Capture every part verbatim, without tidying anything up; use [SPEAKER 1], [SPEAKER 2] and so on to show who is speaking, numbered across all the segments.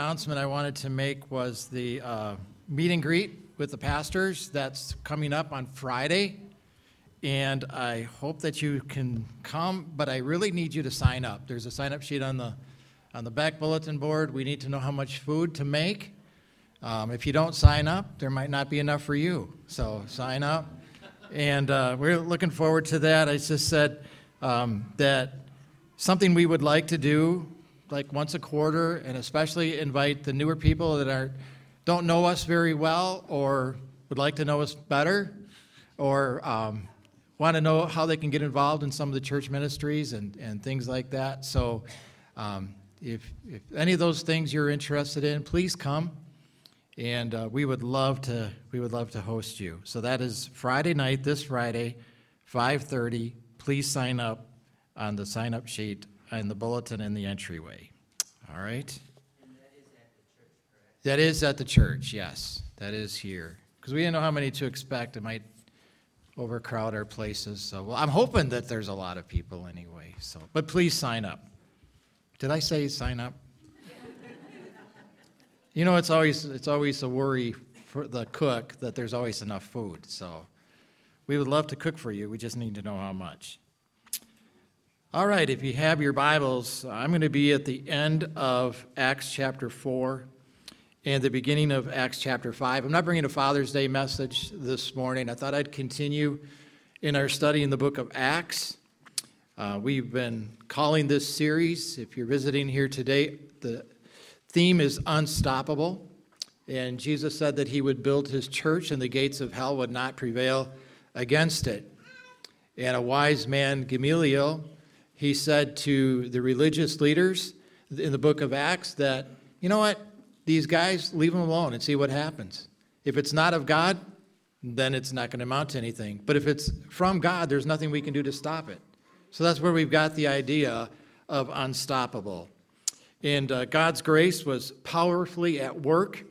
[SPEAKER 1] Announcement I wanted to make was the uh, meet and greet with the pastors that's coming up on Friday, and I hope that you can come, but I really need you to sign up. There's a sign-up sheet on the on the back bulletin board. We need to know how much food to make. Um, if you don't sign up, there might not be enough for you, so sign up. And uh, we're looking forward to that. I just said um, that something we would like to do like once a quarter, and especially invite the newer people that are don't know us very well or would like to know us better or um, want to know how they can get involved in some of the church ministries and, and things like that. So um, if, if any of those things you're interested in, please come, and uh, we would love to we would love to host you. So that is Friday night, this Friday, five thirty. Please sign up on the sign-up sheet in the bulletin in the entryway. All right?
[SPEAKER 2] And that is at the church, correct?
[SPEAKER 1] That is at the church, yes. That is here. Because we didn't know how many to expect. It might overcrowd our places. So well, I'm hoping that there's a lot of people anyway. So, but please sign up. Did I say sign up? You know, it's always it's always a worry for the cook that there's always enough food. So we would love to cook for you. We just need to know how much. All right, if you have your Bibles, I'm going to be at the end of Acts chapter four and the beginning of Acts chapter five. I'm not bringing a Father's Day message this morning. I thought I'd continue in our study in the book of Acts. Uh, we've been calling this series, if you're visiting here today, the theme is Unstoppable. And Jesus said that he would build his church and the gates of hell would not prevail against it. And a wise man, Gamaliel, he said to the religious leaders in the book of Acts that, you know what, these guys, leave them alone and see what happens. If it's not of God, then it's not going to amount to anything. But if it's from God, there's nothing we can do to stop it. So that's where we've got the idea of unstoppable. And uh, God's grace was powerfully at work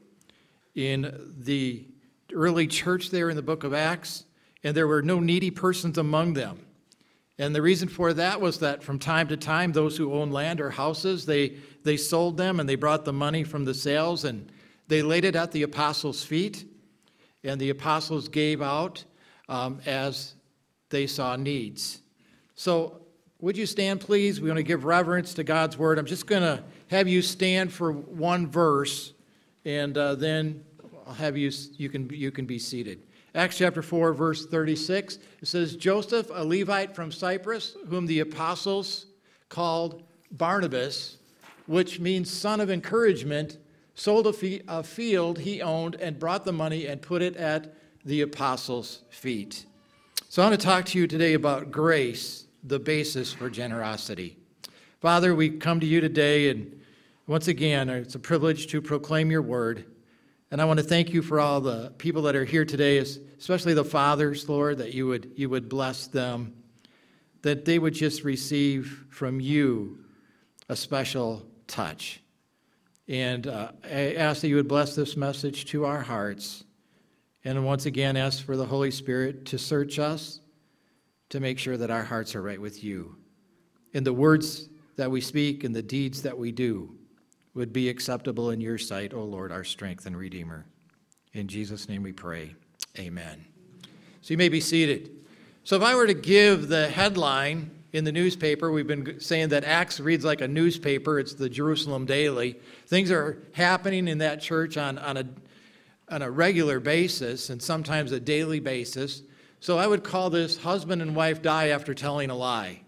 [SPEAKER 1] in the early church there in the book of Acts, and there were no needy persons among them. And the reason for that was that from time to time, those who owned land or houses, they, they sold them and they brought the money from the sales and they laid it at the apostles' feet. And the apostles gave out um, as they saw needs. So would you stand, please? We want to give reverence to God's word. I'm just going to have you stand for one verse, and uh, then I'll have you, you can, you can be seated. Acts chapter four, verse thirty-six, it says, Joseph, a Levite from Cyprus, whom the apostles called Barnabas, which means son of encouragement, sold a, fee- a field he owned and brought the money and put it at the apostles' feet. So I want to talk to you today about grace, the basis for generosity. Father, we come to you today, and once again, it's a privilege to proclaim your word. And I want to thank you for all the people that are here today, especially the fathers, Lord, that you would you would bless them, that they would just receive from you a special touch. And uh, I ask that you would bless this message to our hearts. And once again, ask for the Holy Spirit to search us, to make sure that our hearts are right with you. And the words that we speak and the deeds that we do would be acceptable in your sight, O Lord, our strength and Redeemer. In Jesus' name we pray. Amen. So you may be seated. So if I were to give the headline in the newspaper, we've been saying that Acts reads like a newspaper. It's the Jerusalem Daily. Things are happening in that church on, on, a, on a regular basis and sometimes a daily basis. So I would call this Husband and Wife Die After Telling a Lie.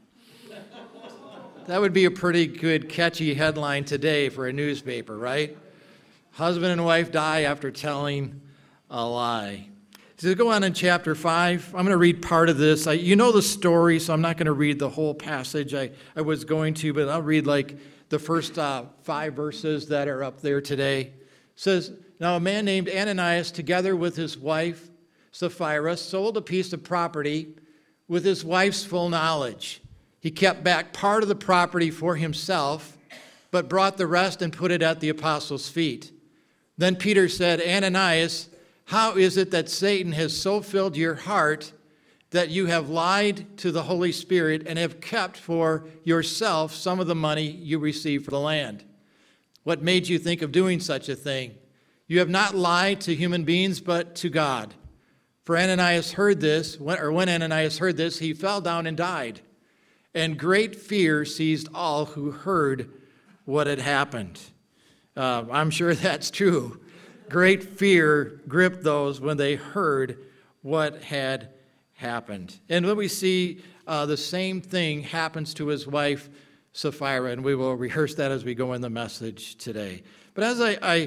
[SPEAKER 1] That would be a pretty good, catchy headline today for a newspaper, right? Husband and wife die after telling a lie. So go on in chapter five. I'm going to read part of this. I, you know the story, so I'm not going to read the whole passage. I, I was going to, but I'll read like the first uh, five verses that are up there today. It says, now a man named Ananias, together with his wife Sapphira, sold a piece of property with his wife's full knowledge. He kept back part of the property for himself, but brought the rest and put it at the apostles' feet. Then Peter said, Ananias, how is it that Satan has so filled your heart that you have lied to the Holy Spirit and have kept for yourself some of the money you received for the land? What made you think of doing such a thing? You have not lied to human beings, but to God. For Ananias heard this, or when Ananias heard this, he fell down and died. And great fear seized all who heard what had happened. Uh, I'm sure that's true. Great fear gripped those when they heard what had happened. And when we see uh, the same thing happens to his wife, Sapphira, and we will rehearse that as we go in the message today. But as I, I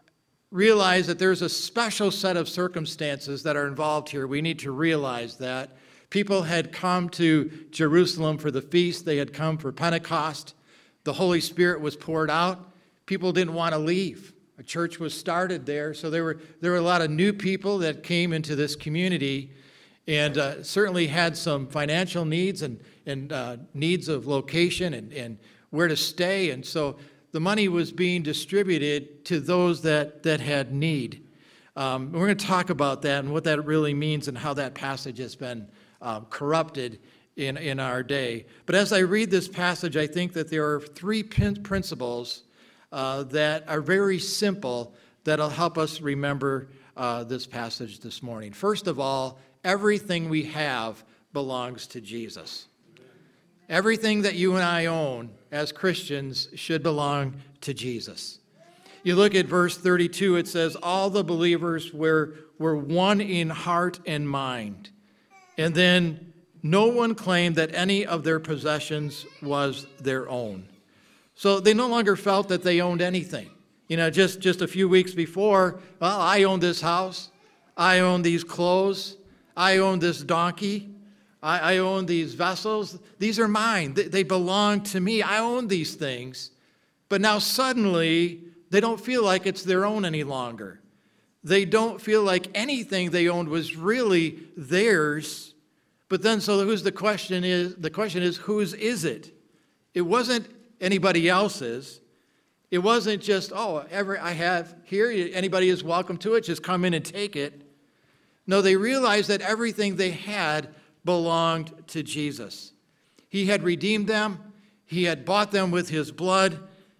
[SPEAKER 1] realize that there's a special set of circumstances that are involved here, we need to realize that. People had come to Jerusalem for the feast. They had come for Pentecost. The Holy Spirit was poured out. People didn't want to leave. A church was started there. So there were, there were a lot of new people that came into this community and uh, certainly had some financial needs and, and uh, needs of location and, and where to stay. And so the money was being distributed to those that, that had need. Um, we're going to talk about that and what that really means and how that passage has been um, corrupted in, in our day. But as I read this passage, I think that there are three pin- principles uh, that are very simple that'll help us remember uh, this passage this morning. First of all, everything we have belongs to Jesus. Everything that you and I own as Christians should belong to Jesus. You look at verse thirty-two, it says, all the believers were, were one in heart and mind. And then no one claimed that any of their possessions was their own. So they no longer felt that they owned anything. You know, just, just a few weeks before, well, I own this house. I own these clothes. I own this donkey. I, I own these vessels. These are mine. They, they belong to me. I own these things. But now suddenly, they don't feel like it's their own any longer. They don't feel like anything they owned was really theirs. But then, so who's the question is, the question is, whose is it? It wasn't anybody else's. It wasn't just, oh, every I have here, anybody is welcome to it, just come in and take it. No, they realized that everything they had belonged to Jesus. He had redeemed them. He had bought them with his blood.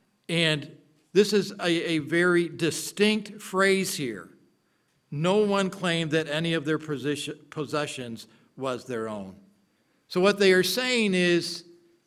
[SPEAKER 1] And this is a, a very distinct phrase here. No one claimed that any of their position, possessions was their own. So what they are saying is,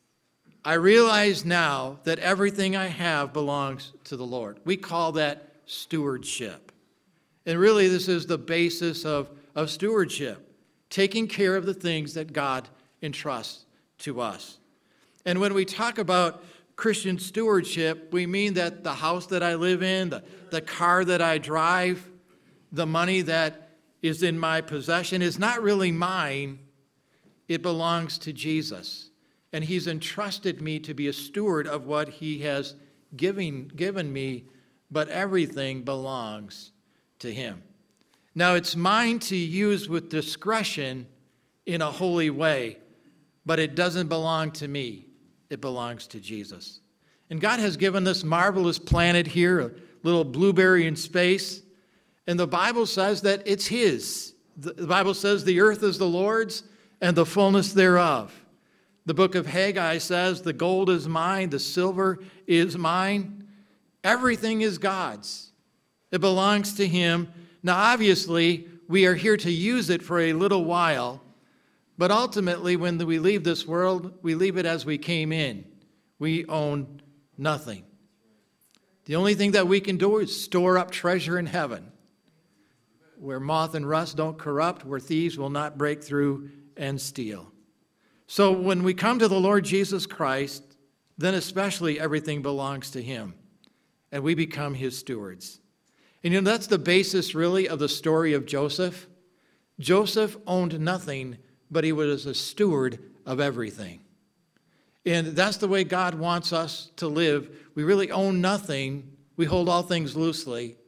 [SPEAKER 1] I realize now that everything I have belongs to the Lord. We call that stewardship. And really, this is the basis of, of stewardship, taking care of the things that God entrusts to us. And when we talk about Christian stewardship, we mean that the house that I live in, the, the car that I drive, the money that is in my possession is not really mine. It belongs to Jesus. And he's entrusted me to be a steward of what he has given, given me, but everything belongs to him. Now, it's mine to use with discretion in a holy way, but it doesn't belong to me. It belongs to Jesus. And God has given this marvelous planet here, a little blueberry in space, and the Bible says that it's his. The Bible says the earth is the Lord's and the fullness thereof. The book of Haggai says the gold is mine, the silver is mine. Everything is God's. It belongs to him. Now, obviously, we are here to use it for a little while, but ultimately, when we leave this world, we leave it as we came in. We own nothing. The only thing that we can do is store up treasure in heaven, where moth and rust don't corrupt, where thieves will not break through and steal. So when we come to the Lord Jesus Christ, then especially everything belongs to him, and we become his stewards. And you know, that's the basis really of the story of Joseph. Joseph owned nothing, but he was a steward of everything. And that's the way God wants us to live. We really own nothing. We hold all things loosely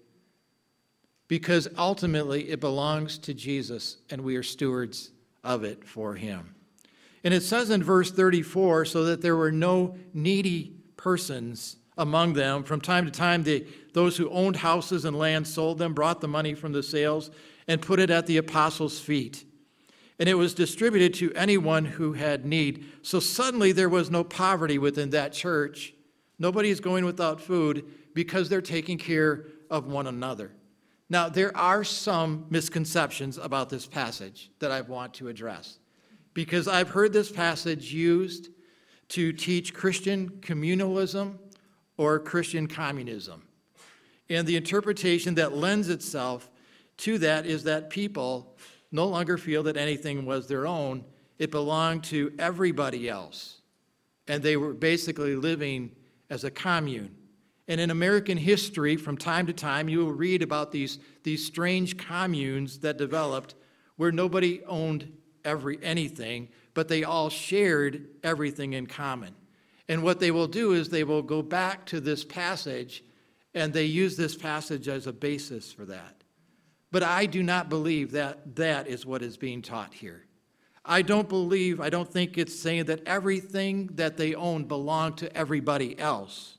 [SPEAKER 1] because ultimately it belongs to Jesus, and we are stewards of it for him. And it says in verse thirty-four, so that there were no needy persons among them. From time to time, they, those who owned houses and land sold them, brought the money from the sales, and put it at the apostles' feet. And it was distributed to anyone who had need. So suddenly there was no poverty within that church. Nobody is going without food because they're taking care of one another. Now, there are some misconceptions about this passage that I want to address, because I've heard this passage used to teach Christian communalism or Christian communism. And the interpretation that lends itself to that is that people no longer feel that anything was their own. It belonged to everybody else. And they were basically living as a commune. And in American history, from time to time, you will read about these, these strange communes that developed where nobody owned every anything, but they all shared everything in common. And what they will do is they will go back to this passage, and they use this passage as a basis for that. But I do not believe that that is what is being taught here. I don't believe, I don't think it's saying that everything that they own belonged to everybody else,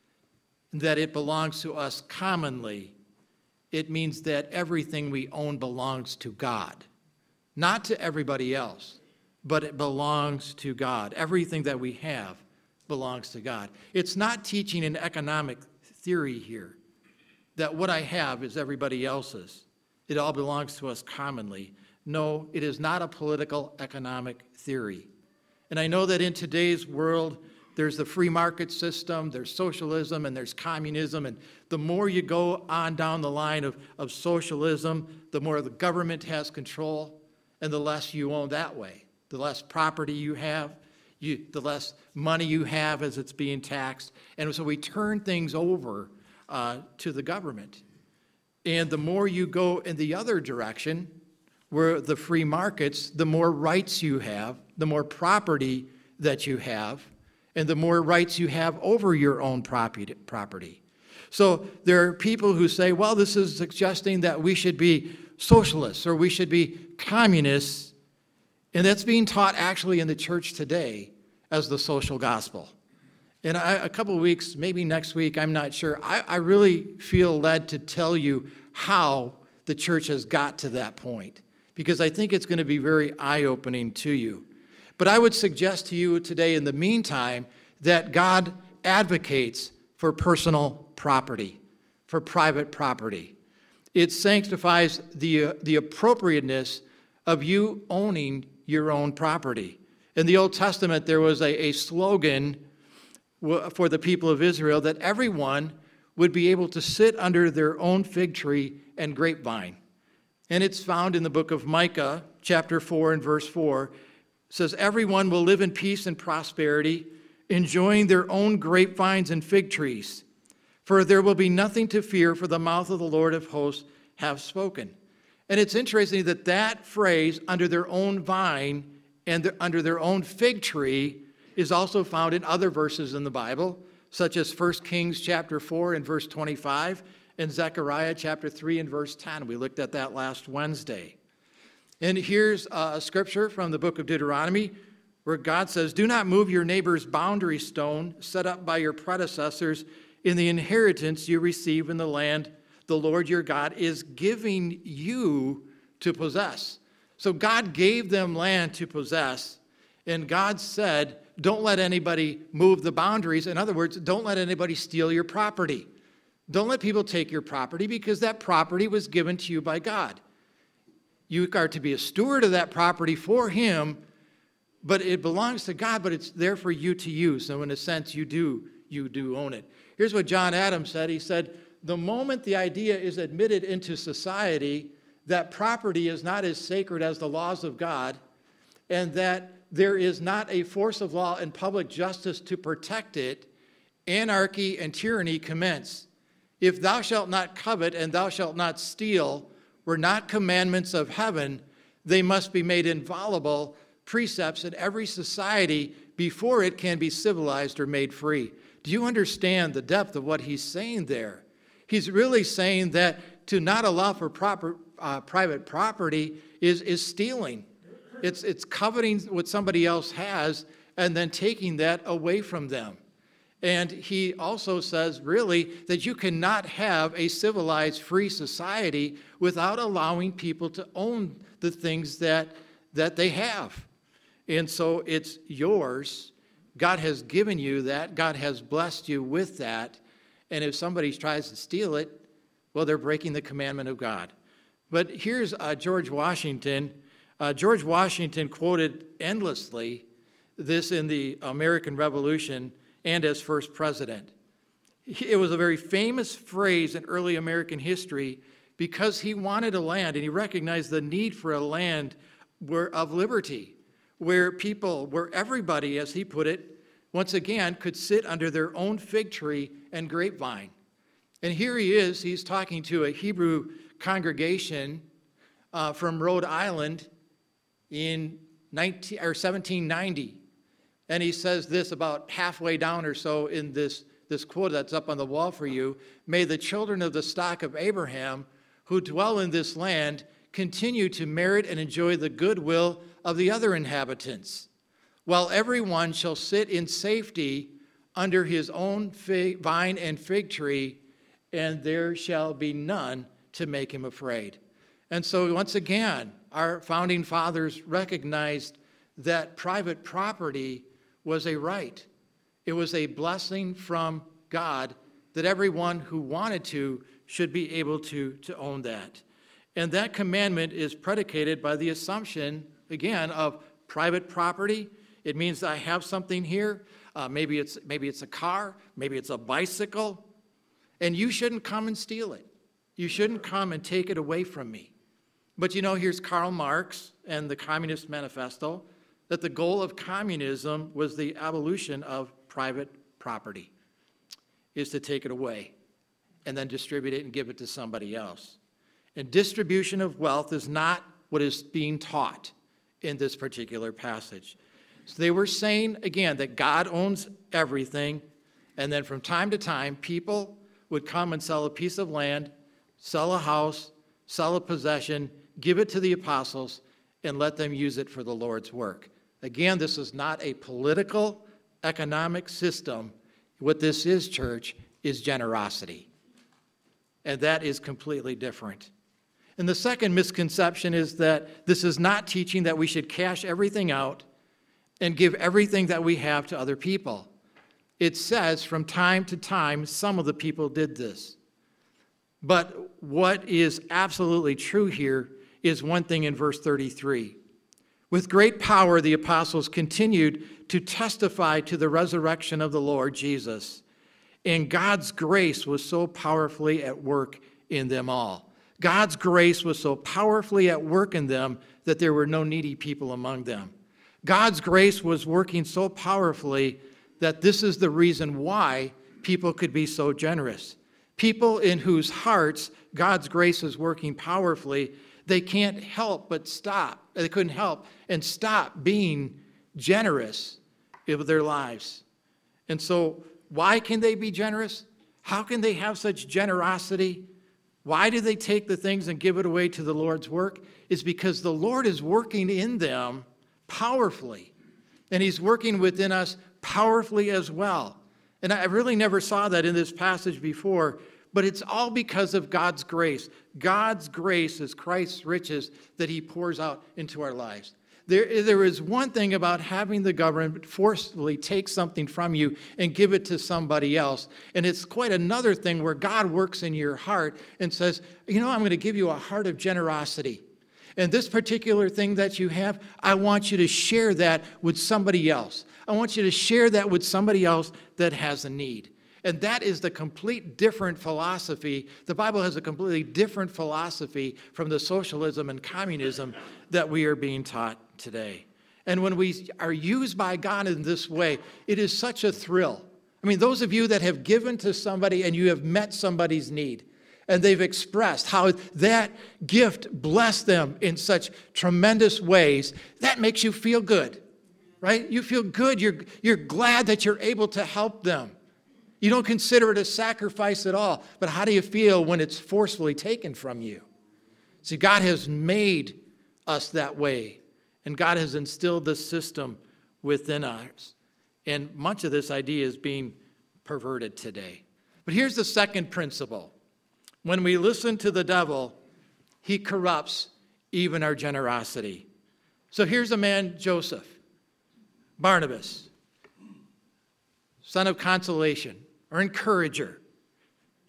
[SPEAKER 1] that it belongs to us commonly. It means that everything we own belongs to God, not to everybody else, but it belongs to God. Everything that we have belongs to God. It's not teaching an economic theory here, that what I have is everybody else's. It all belongs to us commonly. No, it is not a political economic theory. And I know that in today's world, there's the free market system, there's socialism, and there's communism. And the more you go on down the line of, of socialism, the more the government has control, and the less you own that way. The less property you have, you, the less money you have as it's being taxed. And so we turn things over uh, to the government. And the more you go in the other direction, where the free markets, the more rights you have, the more property that you have, and the more rights you have over your own property. So there are people who say, well, this is suggesting that we should be socialists or we should be communists, and that's being taught actually in the church today as the social gospel. In a, a couple of weeks, maybe next week, I'm not sure, I, I really feel led to tell you how the church has got to that point, because I think it's going to be very eye-opening to you. But I would suggest to you today, in the meantime, that God advocates for personal property, for private property. It sanctifies the, uh, the appropriateness of you owning your own property. In the Old Testament, there was a, a slogan for the people of Israel that everyone would be able to sit under their own fig tree and grapevine. And it's found in the book of Micah, chapter four and verse four. It says, everyone will live in peace and prosperity, enjoying their own grapevines and fig trees. For there will be nothing to fear, for the mouth of the Lord of hosts have spoken. And it's interesting that that phrase, under their own vine and their, under their own fig tree, is also found in other verses in the Bible, such as First Kings chapter four and verse twenty-five, and Zechariah chapter three and verse ten. We looked at that last Wednesday. And here's a scripture from the book of Deuteronomy where God says, do not move your neighbor's boundary stone set up by your predecessors in the inheritance you receive in the land the Lord your God is giving you to possess. So God gave them land to possess, and God said, don't let anybody move the boundaries. In other words, don't let anybody steal your property. Don't let people take your property, because that property was given to you by God. You are to be a steward of that property for him, but it belongs to God, but it's there for you to use. So in a sense, you do, you do own it. Here's what John Adams said. He said, the moment the idea is admitted into society that property is not as sacred as the laws of God, and that there is not a force of law and public justice to protect it, anarchy and tyranny commence. If thou shalt not covet and thou shalt not steal were not commandments of heaven, they must be made inviolable precepts in every society before it can be civilized or made free. Do you understand the depth of what he's saying there? He's really saying that to not allow for proper, uh, private property is, is stealing. It's, it's coveting what somebody else has and then taking that away from them. And he also says, really, that you cannot have a civilized, free society without allowing people to own the things that, that they have. And so it's yours. God has given you that. God has blessed you with that. And if somebody tries to steal it, well, they're breaking the commandment of God. But here's uh, George Washington. Uh, George Washington quoted endlessly this in the American Revolution and as first president. It was a very famous phrase in early American history because he wanted a land, and he recognized the need for a land where, of liberty, where people, where everybody, as he put it, once again, could sit under their own fig tree and grapevine. And here he is, he's talking to a Hebrew congregation uh, from Rhode Island in nineteen, or seventeen ninety. And he says this about halfway down or so in this, this quote that's up on the wall for you. May the children of the stock of Abraham who dwell in this land continue to merit and enjoy the goodwill of the other inhabitants, while everyone shall sit in safety under his own fig, vine and fig tree, and there shall be none to make him afraid. And so once again, our founding fathers recognized that private property was a right. It was a blessing from God that everyone who wanted to should be able to, to own that. And that commandment is predicated by the assumption, again, of private property. It means I have something here. Uh, maybe it's maybe it's a car, maybe it's a bicycle, and you shouldn't come and steal it. You shouldn't come and take it away from me. But you know, here's Karl Marx and the Communist Manifesto, that the goal of communism was the abolition of private property, is to take it away and then distribute it and give it to somebody else. And distribution of wealth is not what is being taught in this particular passage. So they were saying, again, that God owns everything, and then from time to time, people would come and sell a piece of land, sell a house, sell a possession, give it to the apostles, and let them use it for the Lord's work. Again, this is not a political, economic system. What this is, church, is generosity. And that is completely different. And the second misconception is that this is not teaching that we should cash everything out and give everything that we have to other people. It says from time to time, some of the people did this. But what is absolutely true here is one thing in verse thirty-three. With great power, the apostles continued to testify to the resurrection of the Lord Jesus. And God's grace was so powerfully at work in them all. God's grace was so powerfully at work in them that there were no needy people among them. God's grace was working so powerfully that this is the reason why people could be so generous. People in whose hearts God's grace is working powerfully, they can't help but stop. They couldn't help and stop being generous with their lives. And so why can they be generous? How can they have such generosity? Why do they take the things and give it away to the Lord's work? It's because the Lord is working in them powerfully. And he's working within us powerfully as well. And I really never saw that in this passage before, but it's all because of God's grace. God's grace is Christ's riches that he pours out into our lives. There, there is one thing about having the government forcefully take something from you and give it to somebody else. And it's quite another thing where God works in your heart and says, you know, I'm going to give you a heart of generosity. And this particular thing that you have, I want you to share that with somebody else. I want you to share that with somebody else that has a need. And that is the complete different philosophy. The Bible has a completely different philosophy from the socialism and communism that we are being taught today. And when we are used by God in this way, it is such a thrill. I mean, those of you that have given to somebody and you have met somebody's need, and they've expressed how that gift blessed them in such tremendous ways, that makes you feel good, right? You feel good. You're, you're glad that you're able to help them. You don't consider it a sacrifice at all. But how do you feel when it's forcefully taken from you? See, God has made us that way. And God has instilled this system within us. And much of this idea is being perverted today. But here's the second principle. When we listen to the devil, he corrupts even our generosity. So here's a man, Joseph, Barnabas, son of consolation or encourager.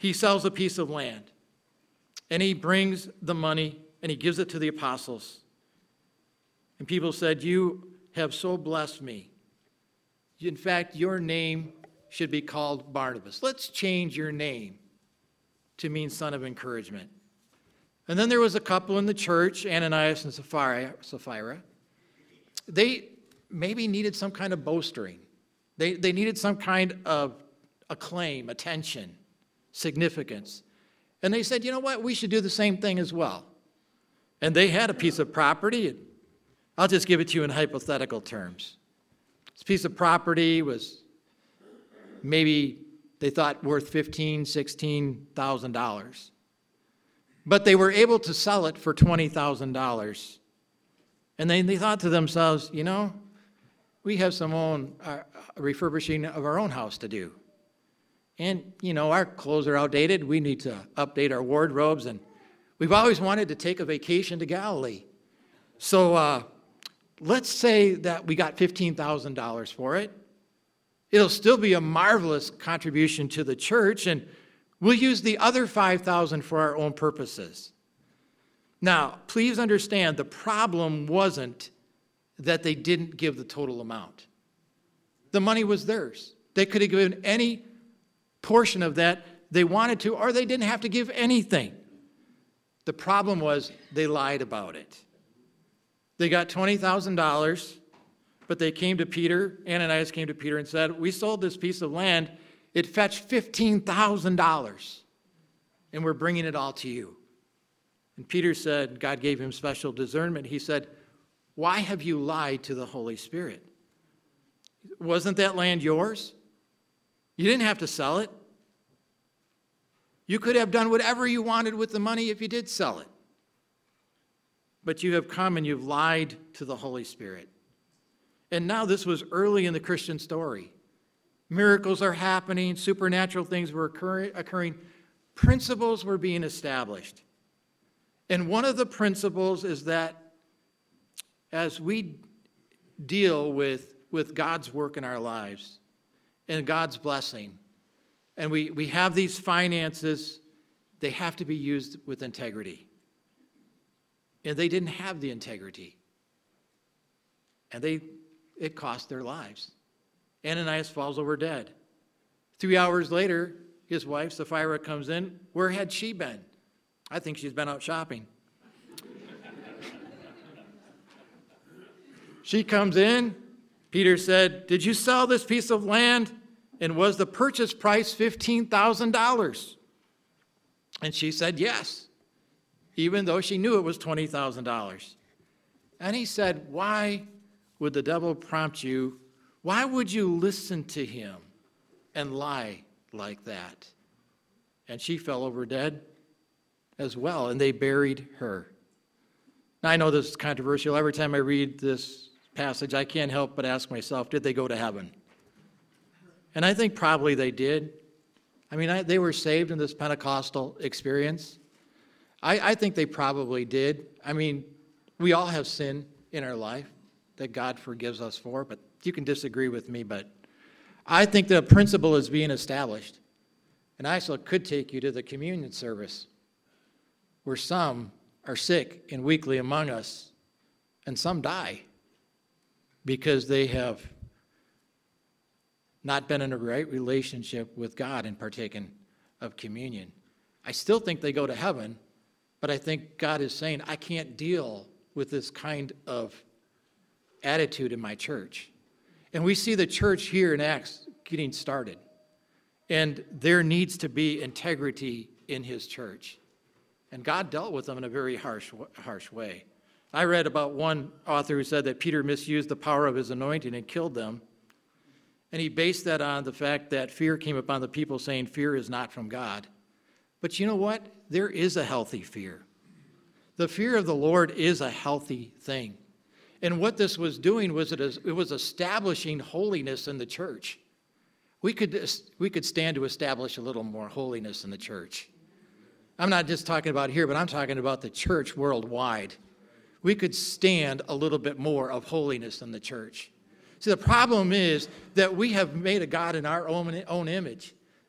[SPEAKER 1] he sells a piece of land, and he brings the money, and he gives it to the apostles. And people said, you have so blessed me. In fact, your name should be called Barnabas. Let's change your name to mean son of encouragement. And then there was a couple in the church, Ananias and Sapphira. Sapphira. They maybe needed some kind of bolstering. They, they needed some kind of acclaim, attention, significance. And they said, you know what, we should do the same thing as well. And they had a piece of property. I'll just give it to you in hypothetical terms. This piece of property was maybe, they thought, worth fifteen thousand dollars, sixteen thousand dollars. But they were able to sell it for twenty thousand dollars. And they, they thought to themselves, you know, we have some own uh, refurbishing of our own house to do. And, you know, our clothes are outdated. We need to update our wardrobes. And we've always wanted to take a vacation to Galilee. So uh, let's say that we got fifteen thousand dollars for it. It'll still be a marvelous contribution to the church, and we'll use the other five thousand dollars for our own purposes. Now, please understand, the problem wasn't that they didn't give the total amount. The money was theirs. They could have given any portion of that they wanted to, or they didn't have to give anything. The problem was they lied about it. They got twenty thousand dollars, but they came to Peter, Ananias came to Peter and said, we sold this piece of land. It fetched fifteen thousand dollars, and we're bringing it all to you. And Peter said, God gave him special discernment. He said, why have you lied to the Holy Spirit? Wasn't that land yours? You didn't have to sell it. You could have done whatever you wanted with the money if you did sell it. But you have come and you've lied to the Holy Spirit. And now this was early in the Christian story. Miracles are happening, supernatural things were occur- occurring, principles were being established. And one of the principles is that as we deal with, with God's work in our lives and God's blessing, and we, we have these finances, they have to be used with integrity. And they didn't have the integrity. And they it cost their lives. Ananias falls over dead. Three hours later, his wife, Sapphira, comes in. Where had she been? I think she's been out shopping. She comes in. Peter said, did you sell this piece of land? And was the purchase price fifteen thousand dollars? And she said, yes, even though she knew it was twenty thousand dollars. And he said, why would the devil prompt you? Why would you listen to him and lie like that? And she fell over dead as well, and they buried her. Now, I know this is controversial. Every time I read this passage, I can't help but ask myself, did they go to heaven? And I think probably they did. I mean, I, they were saved in this Pentecostal experience. I, I think they probably did. I mean, we all have sin in our life that God forgives us for, but you can disagree with me, but I think the principle is being established. And I also could take you to the communion service where some are sick and weakly among us, and some die because they have not been in a right relationship with God and partaken of communion. I still think they go to heaven, but I think God is saying, I can't deal with this kind of attitude in my church. And we see the church here in Acts getting started. And there needs to be integrity in his church. And God dealt with them in a very harsh, harsh way. I read about one author who said that Peter misused the power of his anointing and killed them. And he based that on the fact that fear came upon the people, saying fear is not from God. But you know what? There is a healthy fear. The fear of the Lord is a healthy thing. And what this was doing was it, it was establishing holiness in the church. We could, we could stand to establish a little more holiness in the church. I'm not just talking about here, but I'm talking about the church worldwide. We could stand a little bit more of holiness in the church. See, the problem is that we have made a God in our own, own image.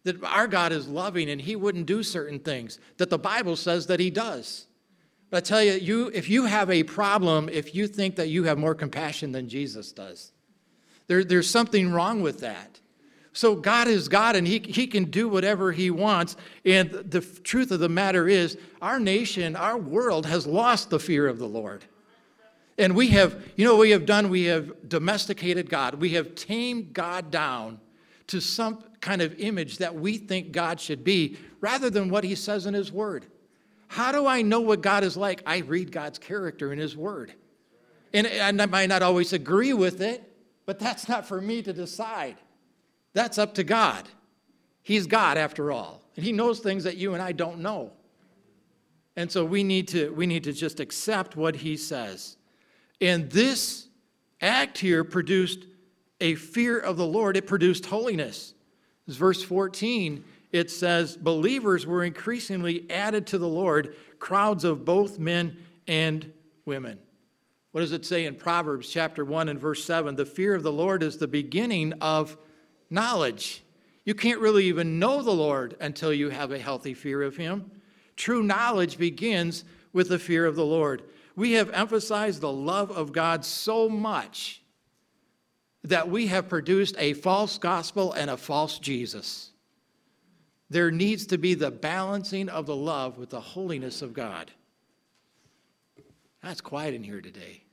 [SPEAKER 1] that our God is loving and he wouldn't do certain things that the Bible says that he does. But I tell you, you, if you have a problem, if you think that you have more compassion than Jesus does, there, there's something wrong with that. So God is God, and he, he can do whatever he wants. And the truth of the matter is, our nation, our world has lost the fear of the Lord. And we have, you know what we have done? We have domesticated God. We have tamed God down to some kind of image that we think God should be, rather than what he says in his word. How do I know what God is like? I read God's character in his word. And, and I might not always agree with it, but that's not for me to decide. That's up to God. He's God after all. And he knows things that you and I don't know. And so we need to, we need to just accept what he says. And this act here produced a fear of the Lord. It produced holiness. As verse fourteen, it says, believers were increasingly added to the Lord, crowds of both men and women. What does it say in Proverbs chapter one and verse seven? The fear of the Lord is the beginning of knowledge. You can't really even know the Lord until you have a healthy fear of him. True knowledge begins with the fear of the Lord. We have emphasized the love of God so much that we have produced a false gospel and a false Jesus. There needs to be the balancing of the love with the holiness of God. That's quiet in here today.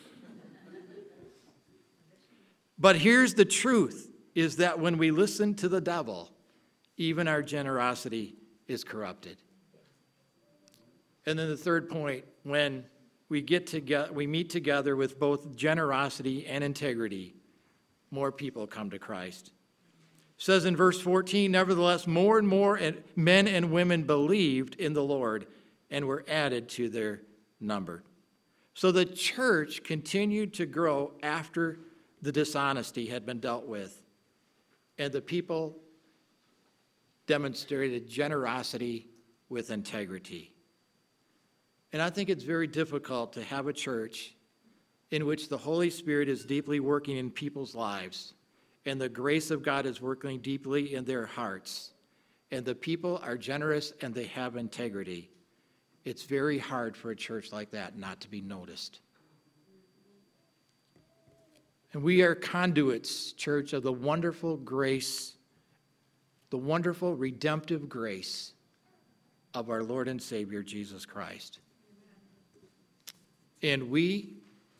[SPEAKER 1] But here's the truth, is that when we listen to the devil, even our generosity is corrupted. And then the third point, when we get together, we meet together with both generosity and integrity, more people come to Christ. It says in verse fourteen, nevertheless, more and more men and women believed in the Lord and were added to their number. So the church continued to grow after the dishonesty had been dealt with, and the people demonstrated generosity with integrity. And I think it's very difficult to have a church in which the Holy Spirit is deeply working in people's lives, and the grace of God is working deeply in their hearts, and the people are generous and they have integrity. It's very hard for a church like that not to be noticed. And we are conduits, church, of the wonderful grace, the wonderful redemptive grace of our Lord and Savior, Jesus Christ. And we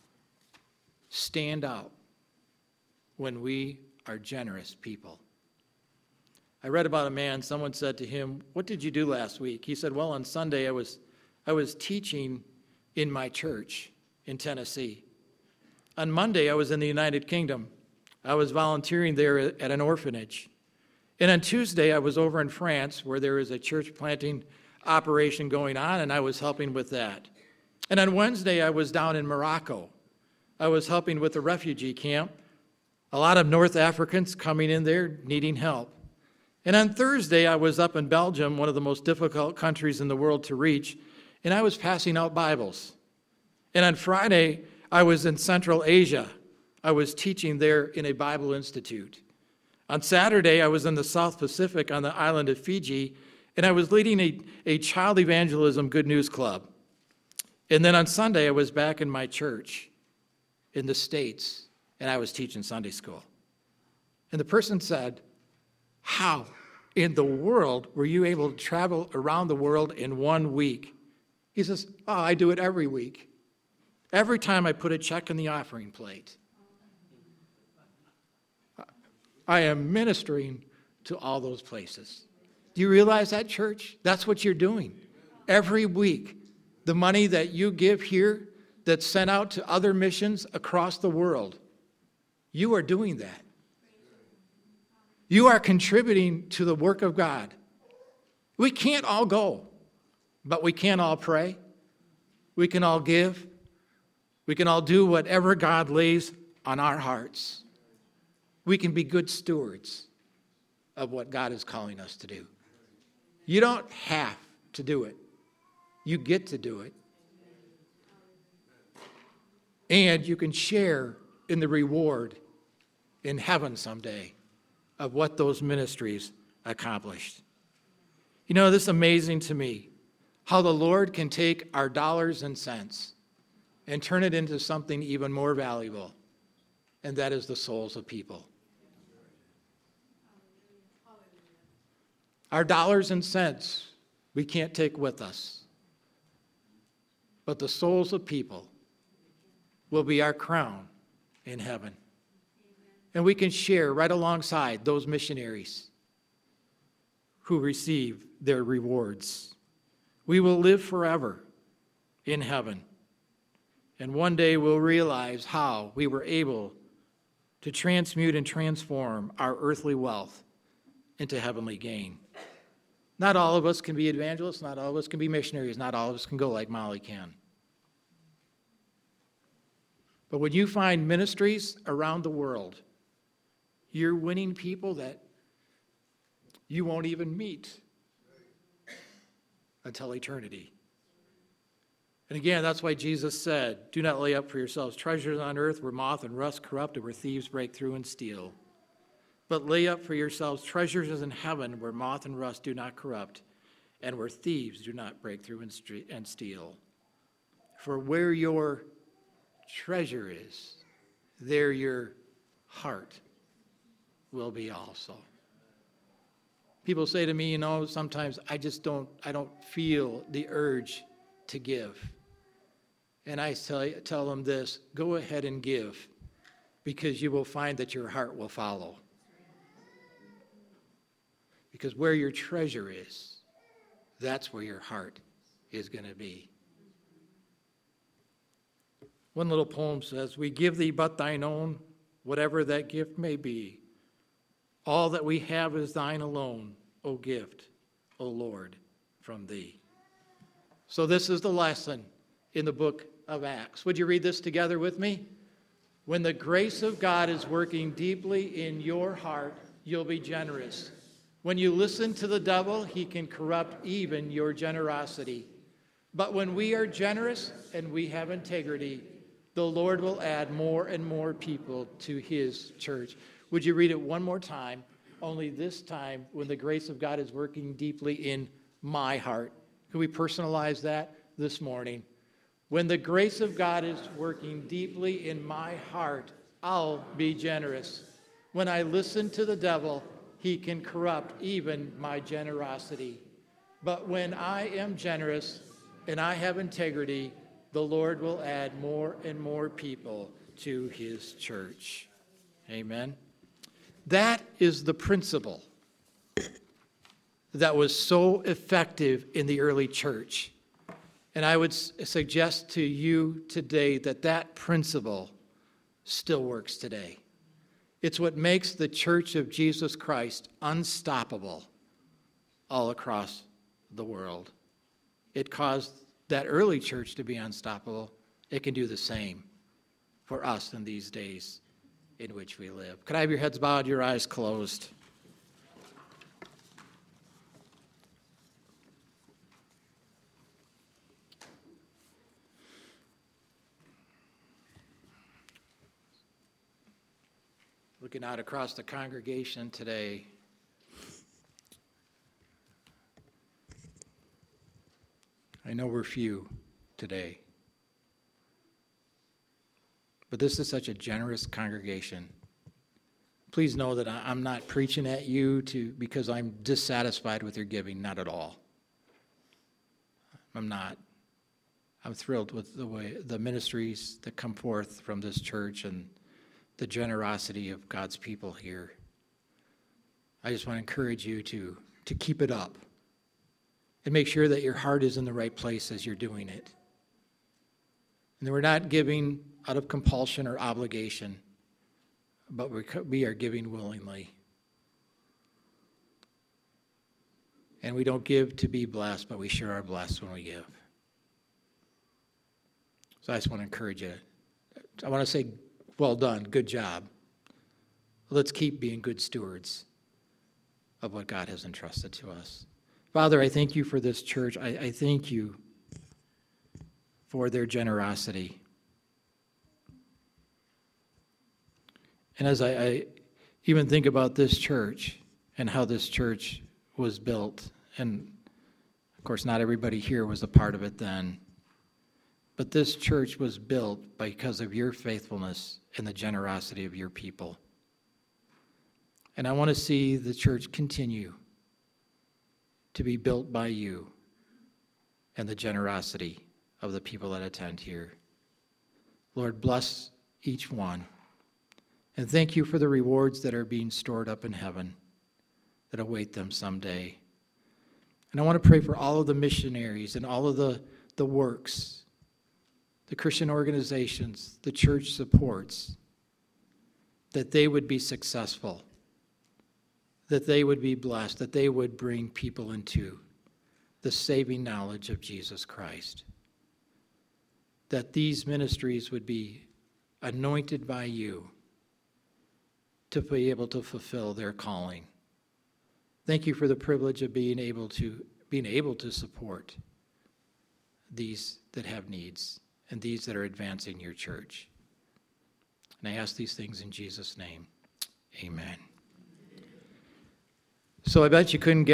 [SPEAKER 1] stand out when we are generous people. I read about a man, someone said to him, "What did you do last week?" He said, "Well, on Sunday I was I was teaching in my church in Tennessee. On Monday I was in the United Kingdom. I was volunteering there at an orphanage. And on Tuesday I was over in France where there is a church planting operation going on, and I was helping with that. And on Wednesday I was down in Morocco. I was helping with the refugee camp. A lot of North Africans coming in there needing help. And on Thursday, I was up in Belgium, one of the most difficult countries in the world to reach, and I was passing out Bibles. And on Friday, I was in Central Asia. I was teaching there in a Bible institute. On Saturday, I was in the South Pacific on the island of Fiji, and I was leading a, a child evangelism good news club. And then on Sunday, I was back in my church in the States, and I was teaching Sunday school. And the person said, "How in the world were you able to travel around the world in one week?" He says, "Oh, I do it every week. Every time I put a check in the offering plate, I am ministering to all those places." Do you realize that, church? That's what you're doing. Every week, the money that you give here that's sent out to other missions across the world, you are doing that. You are contributing to the work of God. We can't all go, but we can all pray. We can all give. We can all do whatever God lays on our hearts. We can be good stewards of what God is calling us to do. You don't have to do it. You get to do it. And you can share in the reward in heaven someday of what those ministries accomplished. You know, this is amazing to me, how the Lord can take our dollars and cents and turn it into something even more valuable, and that is the souls of people. Our dollars and cents we can't take with us, but the souls of people will be our crown in heaven. And we can share right alongside those missionaries who receive their rewards. We will live forever in heaven. And one day we'll realize how we were able to transmute and transform our earthly wealth into heavenly gain. Not all of us can be evangelists, not all of us can be missionaries, not all of us can go like Molly can. But when you find ministries around the world, you're winning people that you won't even meet until eternity. And again, that's why Jesus said, do not lay up for yourselves treasures on earth where moth and rust corrupt and where thieves break through and steal. But lay up for yourselves treasures in heaven where moth and rust do not corrupt and where thieves do not break through and steal. For where your treasure is, there your heart will be also. People say to me, you know, sometimes I just don't, I don't feel the urge to give. And I tell, tell them this, go ahead and give, because you will find that your heart will follow. Because where your treasure is, that's where your heart is going to be. One little poem says, we give thee but thine own, whatever that gift may be. All that we have is thine alone, O gift, O Lord, from thee. So this is the lesson in the book of Acts. Would you read this together with me? When the grace of God is working deeply in your heart, you'll be generous. When you listen to the devil, he can corrupt even your generosity. But when we are generous and we have integrity, the Lord will add more and more people to his church. Would you read it one more time? Only this time, when the grace of God is working deeply in my heart. Can we personalize that this morning? When the grace of God is working deeply in my heart, I'll be generous. When I listen to the devil, he can corrupt even my generosity. But when I am generous and I have integrity, the Lord will add more and more people to his church. Amen. That is the principle that was so effective in the early church. And I would suggest to you today that that principle still works today. It's what makes the Church of Jesus Christ unstoppable all across the world. It caused that early church to be unstoppable. It can do the same for us in these days in which we live. Could I have your heads bowed, your eyes closed? Looking out across the congregation today, I know we're few today, but this is such a generous congregation. Please know that I'm not preaching at you to because I'm dissatisfied with your giving, not at all. I'm not. I'm thrilled with the way the ministries that come forth from this church and the generosity of God's people here. I just want to encourage you to, to keep it up and make sure that your heart is in the right place as you're doing it. And that we're not giving out of compulsion or obligation, but we are giving willingly. And we don't give to be blessed, but we sure are blessed when we give. So I just want to encourage you. I want to say, well done, good job. Let's keep being good stewards of what God has entrusted to us. Father, I thank you for this church. I, I thank you for their generosity. And as I, I even think about this church and how this church was built. And of course, not everybody here was a part of it then. But this church was built because of your faithfulness and the generosity of your people. And I want to see the church continue to be built by you and the generosity of the people that attend here. Lord, bless each one. And thank you for the rewards that are being stored up in heaven that await them someday. And I want to pray for all of the missionaries and all of the, the works, the Christian organizations, the church supports, that they would be successful, that they would be blessed, that they would bring people into the saving knowledge of Jesus Christ, that these ministries would be anointed by you to be able to fulfill their calling. Thank you for the privilege of being able to being able to support these that have needs and these that are advancing your church. And I ask these things in Jesus' name. Amen. So I bet you couldn't get